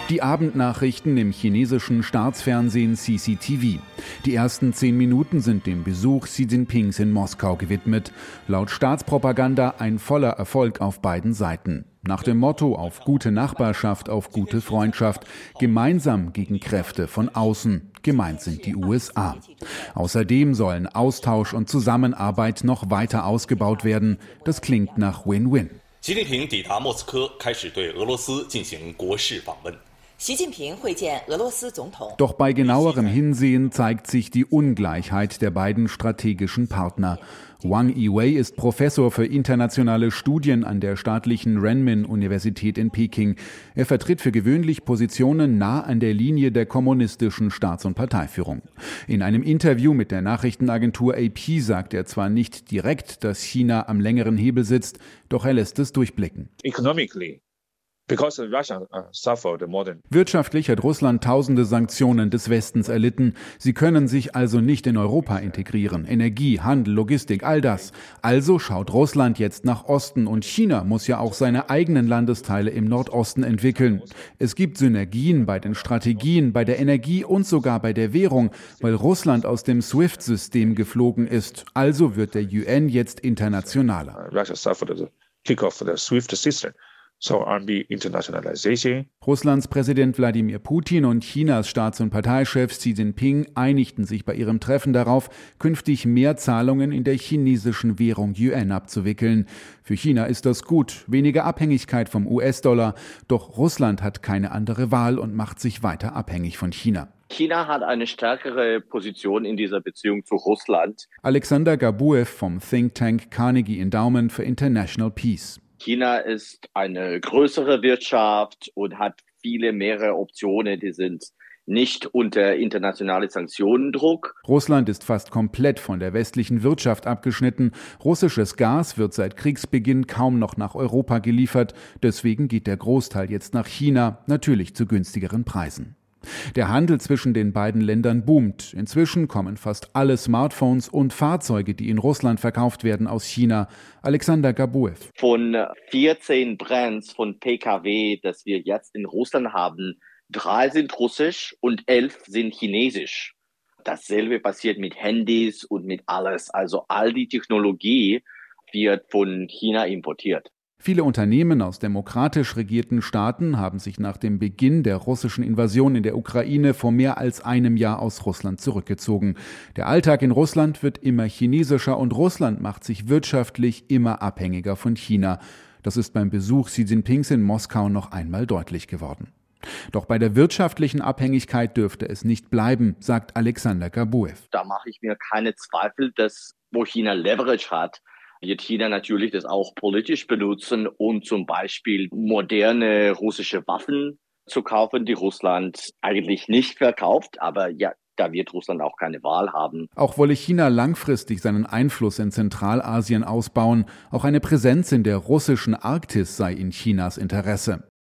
Die Abendnachrichten im chinesischen Staatsfernsehen CCTV. Die ersten 10 Minuten sind dem Besuch Xi Jinpings in Moskau gewidmet. Laut Staatspropaganda ein voller Erfolg auf beiden Seiten. Nach dem Motto auf gute Nachbarschaft, auf gute Freundschaft, gemeinsam gegen Kräfte von außen. Gemeint sind die USA. Außerdem sollen Austausch und Zusammenarbeit noch weiter ausgebaut werden. Das klingt nach Win-Win. Xi Jinping 抵达莫斯科，开始对俄罗斯进行国事访问。 Doch bei genauerem Hinsehen zeigt sich die Ungleichheit der beiden strategischen Partner. Wang Yiwei ist Professor für internationale Studien an der staatlichen Renmin-Universität in Peking. Er vertritt für gewöhnlich Positionen nah an der Linie der kommunistischen Staats- und Parteiführung. In einem Interview mit der Nachrichtenagentur AP sagt er zwar nicht direkt, dass China am längeren Hebel sitzt, doch er lässt es durchblicken. Wirtschaftlich hat Russland tausende Sanktionen des Westens erlitten. Sie können sich also nicht in Europa integrieren. Energie, Handel, Logistik, all das. Also schaut Russland jetzt nach Osten und China muss ja auch seine eigenen Landesteile im Nordosten entwickeln. Es gibt Synergien bei den Strategien, bei der Energie und sogar bei der Währung, weil Russland aus dem SWIFT-System geflogen ist. Also wird der Yuan jetzt internationaler. Russlands Präsident Wladimir Putin und Chinas Staats- und Parteichef Xi Jinping einigten sich bei ihrem Treffen darauf, künftig mehr Zahlungen in der chinesischen Währung Yuan abzuwickeln. Für China ist das gut, weniger Abhängigkeit vom US-Dollar. Doch Russland hat keine andere Wahl und macht sich weiter abhängig von China. China hat eine stärkere Position in dieser Beziehung zu Russland. Alexander Gabuev vom Think Tank Carnegie Endowment for International Peace. China ist eine größere Wirtschaft und hat mehrere Optionen, die sind nicht unter internationalen Sanktionendruck. Russland ist fast komplett von der westlichen Wirtschaft abgeschnitten. Russisches Gas wird seit Kriegsbeginn kaum noch nach Europa geliefert. Deswegen geht der Großteil jetzt nach China, natürlich zu günstigeren Preisen. Der Handel zwischen den beiden Ländern boomt. Inzwischen kommen fast alle Smartphones und Fahrzeuge, die in Russland verkauft werden, aus China. Alexander Gabuev. Von 14 Brands von PKW, das wir jetzt in Russland haben, 3 sind russisch und 11 sind chinesisch. Dasselbe passiert mit Handys und mit alles. Also all die Technologie wird von China importiert. Viele Unternehmen aus demokratisch regierten Staaten haben sich nach dem Beginn der russischen Invasion in der Ukraine vor mehr als einem Jahr aus Russland zurückgezogen. Der Alltag in Russland wird immer chinesischer und Russland macht sich wirtschaftlich immer abhängiger von China. Das ist beim Besuch Xi Jinpings in Moskau noch einmal deutlich geworden. Doch bei der wirtschaftlichen Abhängigkeit dürfte es nicht bleiben, sagt Alexander Gabuev. Da mache ich mir keine Zweifel, dass wo China Leverage hat, wird China natürlich das auch politisch benutzen, um zum Beispiel moderne russische Waffen zu kaufen, die Russland eigentlich nicht verkauft. Aber ja, da wird Russland auch keine Wahl haben. Auch wolle China langfristig seinen Einfluss in Zentralasien ausbauen. Auch eine Präsenz in der russischen Arktis sei in Chinas Interesse.